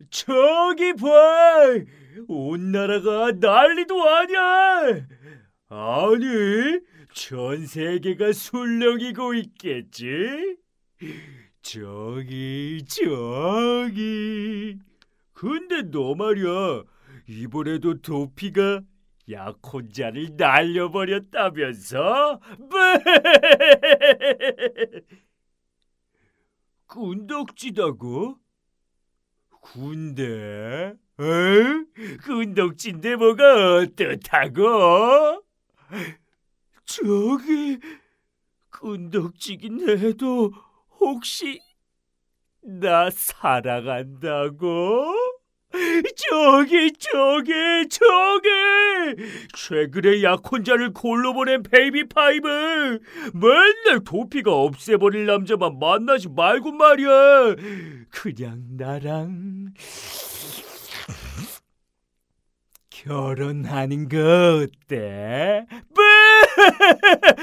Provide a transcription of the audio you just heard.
저기 봐! 온 나라가 난리도 아냐! 아니, 전 세계가 술렁이고 있겠지? 저기. 근데 너 말이야, 이번에도 도피가 약혼자를 날려버렸다면서? 군덕지다고? 군대? 어? 군덕지인데 뭐가 어떻다고? 저기 군덕지긴 해도 혹시 나 사랑한다고? 저기 최근에 약혼자를 골로 보낸 베이비5 맨날 도피가 없애버릴 남자만 만나지 말고 말이야. 그냥 나랑 결혼하는 거 어때?